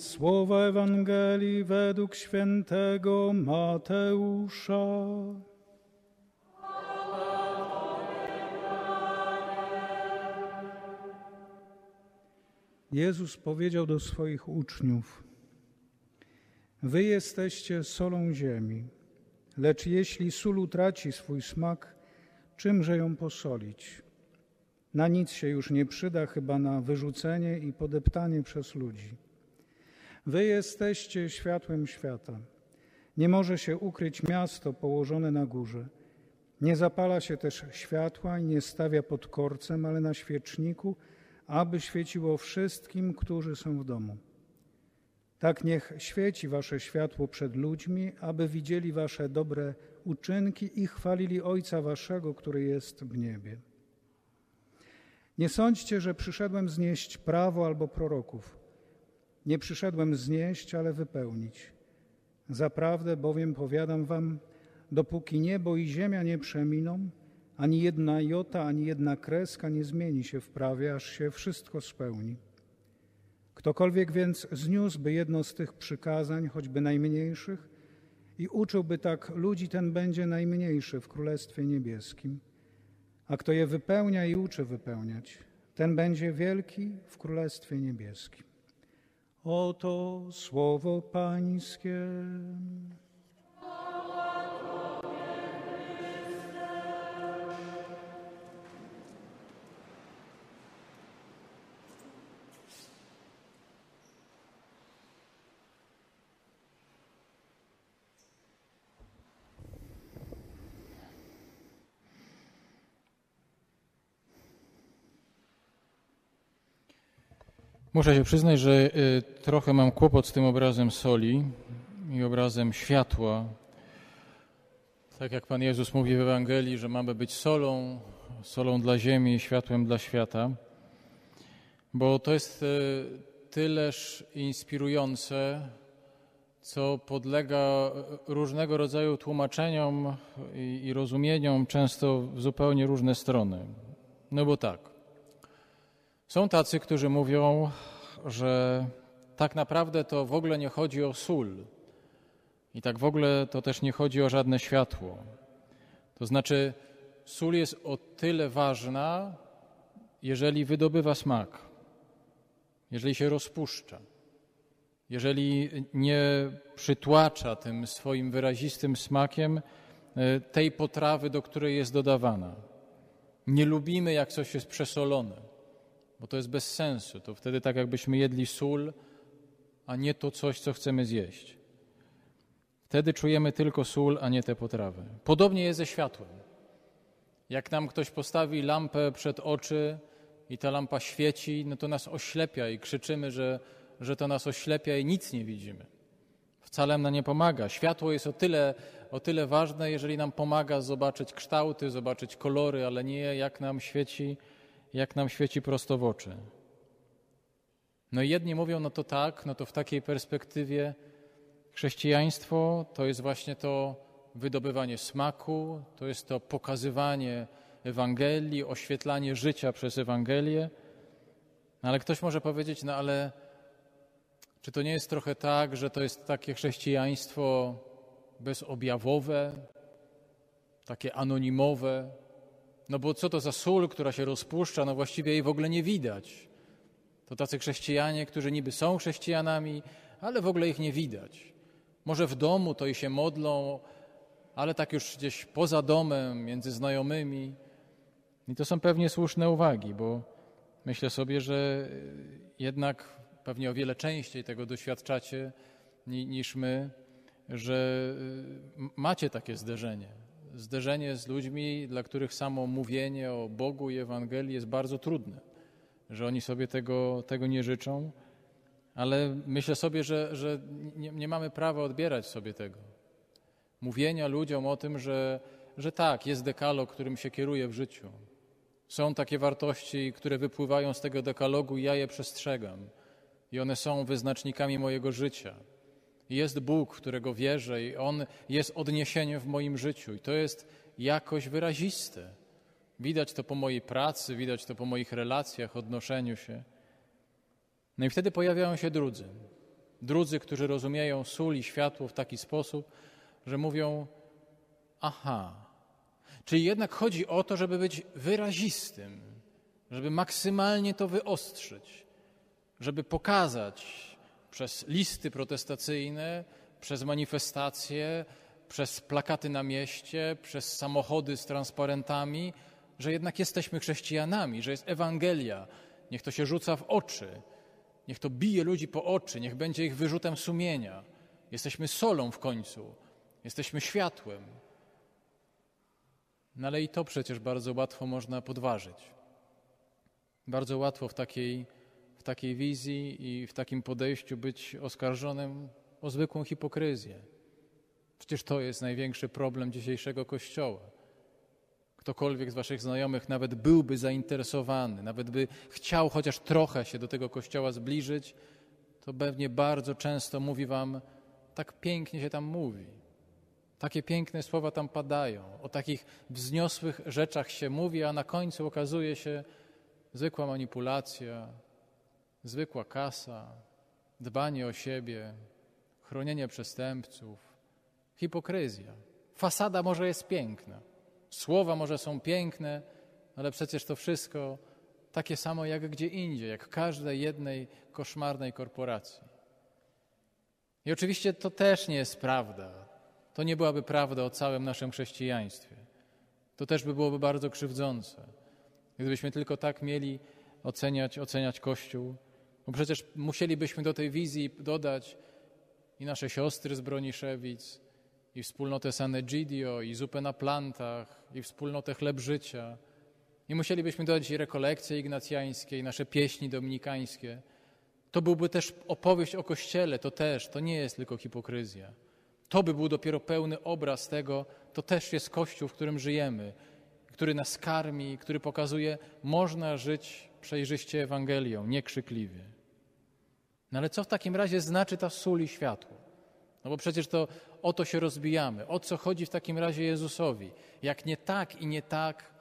Słowa Ewangelii według świętego Mateusza. Jezus powiedział do swoich uczniów: Wy jesteście solą ziemi, lecz jeśli sól utraci swój smak, czymże ją posolić? Na nic się już nie przyda, chyba na wyrzucenie i podeptanie przez ludzi. Wy jesteście światłem świata. Nie może się ukryć miasto położone na górze. Nie zapala się też światła i nie stawia pod korcem, ale na świeczniku, aby świeciło wszystkim, którzy są w domu. Tak niech świeci wasze światło przed ludźmi, aby widzieli wasze dobre uczynki i chwalili Ojca waszego, który jest w niebie. Nie sądźcie, że przyszedłem znieść prawo albo proroków. Nie przyszedłem znieść, ale wypełnić. Zaprawdę bowiem powiadam wam, dopóki niebo i ziemia nie przeminą, ani jedna jota, ani jedna kreska nie zmieni się w prawie, aż się wszystko spełni. Ktokolwiek więc zniósłby jedno z tych przykazań, choćby najmniejszych, i uczyłby tak ludzi, ten będzie najmniejszy w Królestwie Niebieskim. A kto je wypełnia i uczy wypełniać, ten będzie wielki w Królestwie Niebieskim. Oto słowo Pańskie. Muszę się przyznać, że trochę mam kłopot z tym obrazem soli i obrazem światła. Tak jak Pan Jezus mówi w Ewangelii, że mamy być solą dla ziemi i światłem dla świata, bo to jest tyleż inspirujące, co podlega różnego rodzaju tłumaczeniom i rozumieniom, często w zupełnie różne strony. No bo tak, są tacy, którzy mówią, że tak naprawdę to w ogóle nie chodzi o sól i tak w ogóle to też nie chodzi o żadne światło. To znaczy sól jest o tyle ważna, jeżeli wydobywa smak, jeżeli się rozpuszcza, jeżeli nie przytłacza tym swoim wyrazistym smakiem tej potrawy, do której jest dodawana. Nie lubimy, jak coś jest przesolone, bo to jest bez sensu. To wtedy tak, jakbyśmy jedli sól, a nie to coś, co chcemy zjeść. Wtedy czujemy tylko sól, a nie tę potrawę. Podobnie jest ze światłem. Jak nam ktoś postawi lampę przed oczy i ta lampa świeci, no to nas oślepia i krzyczymy, że to nas oślepia i nic nie widzimy. Wcale nam nie pomaga. Światło jest o tyle ważne, jeżeli nam pomaga zobaczyć kształty, zobaczyć kolory, ale nie jak nam świeci prosto w oczy. No i jedni mówią, no to tak, no to w takiej perspektywie chrześcijaństwo to jest właśnie to wydobywanie smaku, to jest to pokazywanie Ewangelii, oświetlanie życia przez Ewangelię. No ale ktoś może powiedzieć, no ale czy to nie jest trochę tak, że to jest takie chrześcijaństwo bezobjawowe, takie anonimowe? No bo co to za sól, która się rozpuszcza, no właściwie jej w ogóle nie widać. To tacy chrześcijanie, którzy niby są chrześcijanami, ale w ogóle ich nie widać. Może w domu to i się modlą, ale tak już gdzieś poza domem, między znajomymi. I to są pewnie słuszne uwagi, bo myślę sobie, że jednak pewnie o wiele częściej tego doświadczacie niż my, że macie takie zderzenie z ludźmi, dla których samo mówienie o Bogu i Ewangelii jest bardzo trudne, że oni sobie tego nie życzą, ale myślę sobie, że nie mamy prawa odbierać sobie tego. Mówienia ludziom o tym, że tak, jest dekalog, którym się kieruje w życiu. Są takie wartości, które wypływają z tego dekalogu i ja je przestrzegam. I one są wyznacznikami mojego życia. Jest Bóg, w którego wierzę i On jest odniesieniem w moim życiu. I to jest jakoś wyraziste. Widać to po mojej pracy, widać to po moich relacjach, odnoszeniu się. No i wtedy pojawiają się drudzy. Drudzy, którzy rozumieją sól i światło w taki sposób, że mówią: aha, czyli jednak chodzi o to, żeby być wyrazistym, żeby maksymalnie to wyostrzyć, żeby pokazać przez listy protestacyjne, przez manifestacje, przez plakaty na mieście, przez samochody z transparentami, że jednak jesteśmy chrześcijanami, że jest Ewangelia. Niech to się rzuca w oczy, niech to bije ludzi po oczy, niech będzie ich wyrzutem sumienia. Jesteśmy solą w końcu, jesteśmy światłem. No ale i to przecież bardzo łatwo można podważyć. Bardzo łatwo w takiej wizji i w takim podejściu być oskarżonym o zwykłą hipokryzję. Przecież to jest największy problem dzisiejszego Kościoła. Ktokolwiek z waszych znajomych nawet byłby zainteresowany, nawet by chciał chociaż trochę się do tego Kościoła zbliżyć, to pewnie bardzo często mówi wam: tak pięknie się tam mówi, takie piękne słowa tam padają, o takich wzniosłych rzeczach się mówi, a na końcu okazuje się zwykła manipulacja, zwykła kasa, dbanie o siebie, chronienie przestępców, hipokryzja. Fasada może jest piękna, słowa może są piękne, ale przecież to wszystko takie samo jak gdzie indziej, jak w każdej jednej koszmarnej korporacji. I oczywiście to też nie jest prawda. To nie byłaby prawda o całym naszym chrześcijaństwie. To też byłoby bardzo krzywdzące, gdybyśmy tylko tak mieli oceniać Kościół. Bo przecież musielibyśmy do tej wizji dodać i nasze siostry z Broniszewic, i wspólnotę San Egidio, i zupę na plantach, i wspólnotę Chleb Życia. I musielibyśmy dodać i rekolekcje ignacjańskie, i nasze pieśni dominikańskie. To byłby też opowieść o Kościele, to nie jest tylko hipokryzja. To by był dopiero pełny obraz tego, to też jest Kościół, w którym żyjemy, który nas karmi, który pokazuje, można żyć przejrzyście Ewangelią, niekrzykliwie. No ale co w takim razie znaczy ta sól i światło? No bo przecież to o to się rozbijamy. O co chodzi w takim razie Jezusowi? Jak nie tak i nie tak.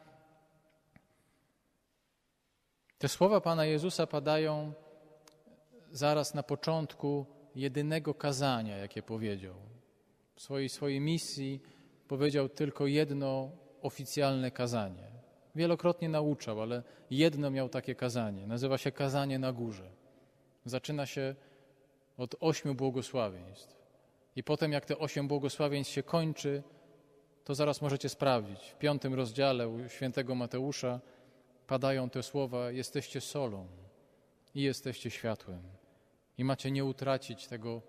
Te słowa Pana Jezusa padają zaraz na początku jedynego kazania, jakie powiedział. W swojej misji powiedział tylko jedno oficjalne kazanie. Wielokrotnie nauczał, ale jedno miał takie kazanie. Nazywa się Kazanie na Górze. Zaczyna się od 8 błogosławieństw. I potem, jak te 8 błogosławieństw się kończy, to zaraz możecie sprawdzić. W 5 rozdziale u świętego Mateusza padają te słowa: jesteście solą i jesteście światłem. I macie nie utracić tego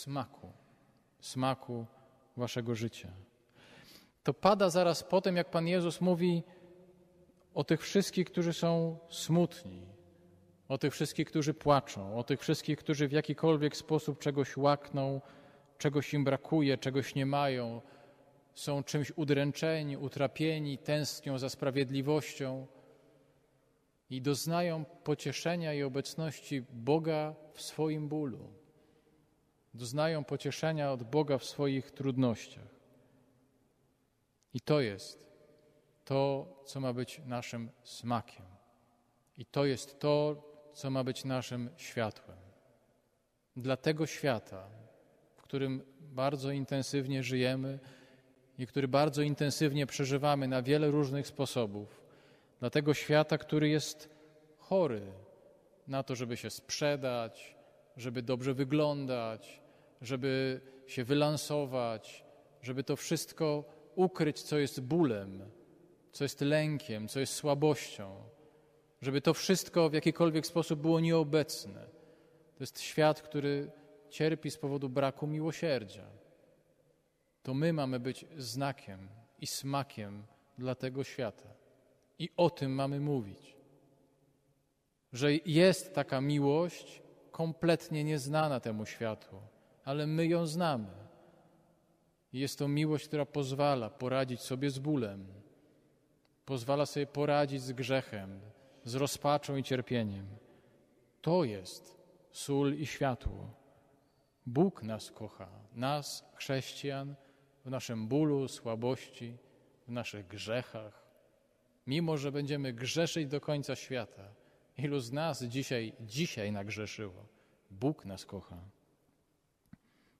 smaku waszego życia. To pada zaraz po tym, jak Pan Jezus mówi o tych wszystkich, którzy są smutni, o tych wszystkich, którzy płaczą, o tych wszystkich, którzy w jakikolwiek sposób czegoś łakną, czegoś im brakuje, czegoś nie mają, są czymś udręczeni, utrapieni, tęsknią za sprawiedliwością i doznają pocieszenia i obecności Boga w swoim bólu. Doznają pocieszenia od Boga w swoich trudnościach. I to jest to, co ma być naszym smakiem. I to jest to, co ma być naszym światłem. Dla tego świata, w którym bardzo intensywnie żyjemy i który bardzo intensywnie przeżywamy na wiele różnych sposobów, dla tego świata, który jest chory na to, żeby się sprzedać, żeby dobrze wyglądać, żeby się wylansować, żeby to wszystko ukryć, co jest bólem, co jest lękiem, co jest słabością, żeby to wszystko w jakikolwiek sposób było nieobecne. To jest świat, który cierpi z powodu braku miłosierdzia. To my mamy być znakiem i smakiem dla tego świata. I o tym mamy mówić. Że jest taka miłość kompletnie nieznana temu światu, ale my ją znamy. I jest to miłość, która pozwala poradzić sobie z bólem, pozwala sobie poradzić z grzechem, z rozpaczą i cierpieniem. To jest sól i światło. Bóg nas kocha, nas, chrześcijan, w naszym bólu, słabości, w naszych grzechach. Mimo że będziemy grzeszyć do końca świata. Ilu z nas dzisiaj nagrzeszyło? Bóg nas kocha.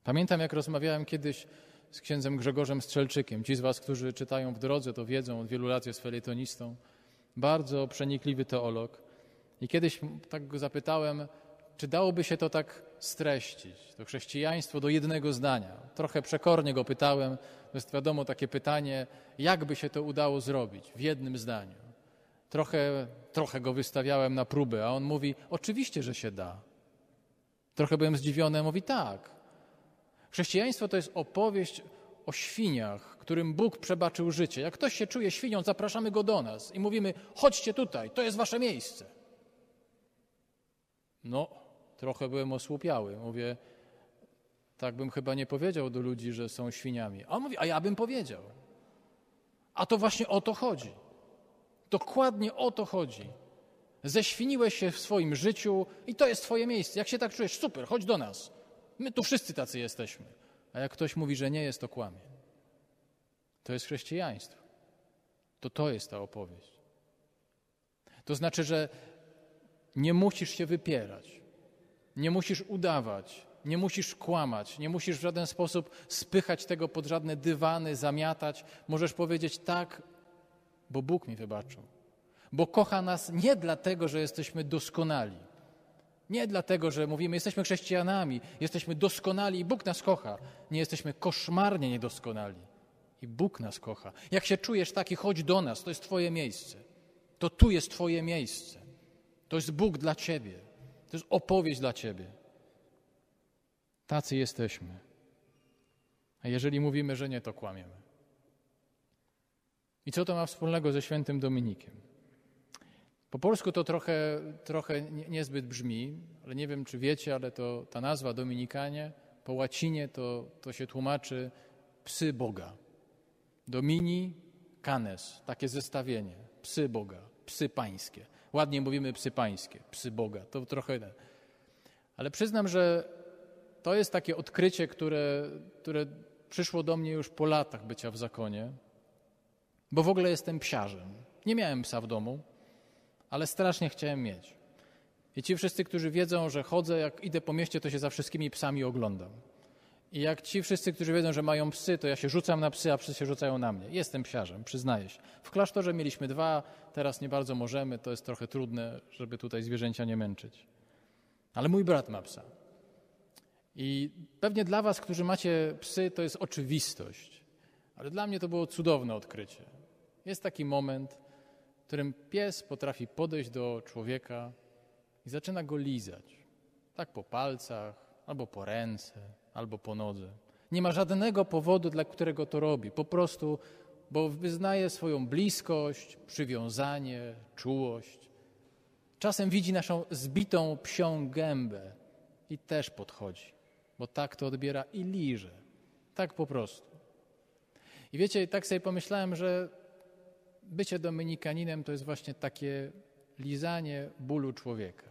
Pamiętam, jak rozmawiałem kiedyś z księdzem Grzegorzem Strzelczykiem. Ci z was, którzy czytają w drodze, to wiedzą, od wielu lat jest felietonistą. Bardzo przenikliwy teolog. I kiedyś tak go zapytałem, czy dałoby się to tak streścić, to chrześcijaństwo do jednego zdania. Trochę przekornie go pytałem, to jest wiadomo takie pytanie, jak by się to udało zrobić w jednym zdaniu. Trochę go wystawiałem na próbę, a on mówi, oczywiście, że się da. Trochę byłem zdziwiony, mówi tak. Chrześcijaństwo to jest opowieść o świniach, którym Bóg przebaczył życie. Jak ktoś się czuje świnią, zapraszamy go do nas i mówimy, chodźcie tutaj, to jest wasze miejsce. No, trochę byłem osłupiały. Mówię, tak bym chyba nie powiedział do ludzi, że są świniami. A on mówi, a ja bym powiedział. A to właśnie o to chodzi. Dokładnie o to chodzi. Zeświniłeś się w swoim życiu i to jest twoje miejsce. Jak się tak czujesz, super, chodź do nas. My tu wszyscy tacy jesteśmy. A jak ktoś mówi, że nie jest, to kłamie. To jest chrześcijaństwo. To jest ta opowieść. To znaczy, że nie musisz się wypierać, nie musisz udawać, nie musisz kłamać, nie musisz w żaden sposób spychać tego pod żadne dywany, zamiatać. Możesz powiedzieć tak, bo Bóg mi wybaczył. Bo kocha nas nie dlatego, że jesteśmy doskonali. Nie dlatego, że mówimy, jesteśmy chrześcijanami, jesteśmy doskonali i Bóg nas kocha. Nie jesteśmy koszmarnie niedoskonali i Bóg nas kocha. Jak się czujesz taki, chodź do nas, to jest twoje miejsce. To tu jest twoje miejsce. To jest Bóg dla ciebie. To jest opowieść dla ciebie. Tacy jesteśmy. A jeżeli mówimy, że nie, to kłamiemy. I co to ma wspólnego ze świętym Dominikiem? Po polsku to trochę niezbyt brzmi, ale nie wiem, czy wiecie, ale to ta nazwa Dominikanie po łacinie to się tłumaczy psy Boga. Domini canes, takie zestawienie. Psy Boga, psy pańskie. Ładnie mówimy psy pańskie, psy Boga. To trochę... Ale przyznam, że to jest takie odkrycie, które przyszło do mnie już po latach bycia w zakonie, bo w ogóle jestem psiarzem. Nie miałem psa w domu, ale strasznie chciałem mieć. I ci wszyscy, którzy wiedzą, że chodzę, jak idę po mieście, to się za wszystkimi psami oglądam. I jak ci wszyscy, którzy wiedzą, że mają psy, to ja się rzucam na psy, a psy się rzucają na mnie. Jestem psiarzem, przyznaję się. W klasztorze mieliśmy 2, teraz nie bardzo możemy, to jest trochę trudne, żeby tutaj zwierzęcia nie męczyć. Ale mój brat ma psa. I pewnie dla was, którzy macie psy, to jest oczywistość. Ale dla mnie to było cudowne odkrycie. Jest taki moment, w którym pies potrafi podejść do człowieka i zaczyna go lizać. Tak po palcach, albo po ręce, albo po nodze. Nie ma żadnego powodu, dla którego to robi. Po prostu, bo wyznaje swoją bliskość, przywiązanie, czułość. Czasem widzi naszą zbitą psią gębę i też podchodzi, bo tak to odbiera i liże. Tak po prostu. I wiecie, tak sobie pomyślałem, że bycie dominikaninem to jest właśnie takie lizanie bólu człowieka.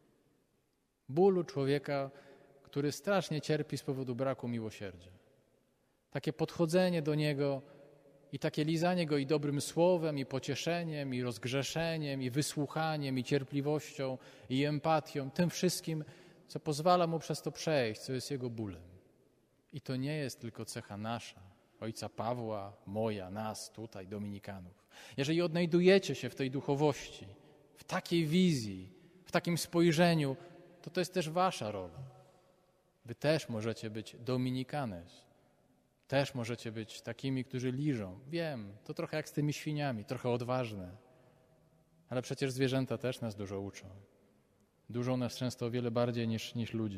Bólu człowieka, który strasznie cierpi z powodu braku miłosierdzia. Takie podchodzenie do niego i takie lizanie go i dobrym słowem, i pocieszeniem, i rozgrzeszeniem, i wysłuchaniem, i cierpliwością, i empatią, tym wszystkim, co pozwala mu przez to przejść, co jest jego bólem. I to nie jest tylko cecha nasza, ojca Pawła, moja, nas tutaj, dominikanów. Jeżeli odnajdujecie się w tej duchowości, w takiej wizji, w takim spojrzeniu, to jest też wasza rola. Wy też możecie być dominikanes. Też możecie być takimi, którzy liżą. Wiem, to trochę jak z tymi świniami, trochę odważne. Ale przecież zwierzęta też nas dużo uczą. Dużo nas często o wiele bardziej niż ludzie.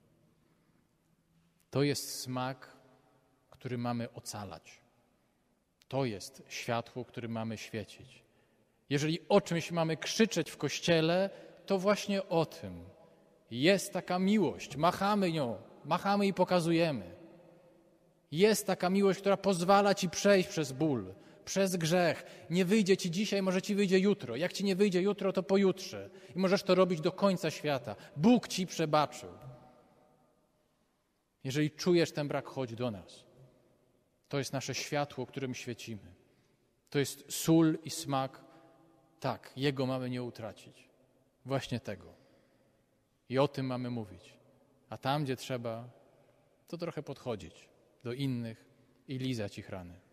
To jest smak, który mamy ocalać. To jest światło, którym mamy świecić. Jeżeli o czymś mamy krzyczeć w Kościele, to właśnie o tym. Jest taka miłość, machamy nią, machamy i pokazujemy. Jest taka miłość, która pozwala ci przejść przez ból, przez grzech. Nie wyjdzie ci dzisiaj, może ci wyjdzie jutro. Jak ci nie wyjdzie jutro, to pojutrze. I możesz to robić do końca świata. Bóg ci przebaczył. Jeżeli czujesz ten brak, chodź do nas. To jest nasze światło, którym świecimy. To jest sól i smak. Tak, Jego mamy nie utracić. Właśnie tego. I o tym mamy mówić. A tam, gdzie trzeba, to trochę podchodzić do innych i lizać ich rany.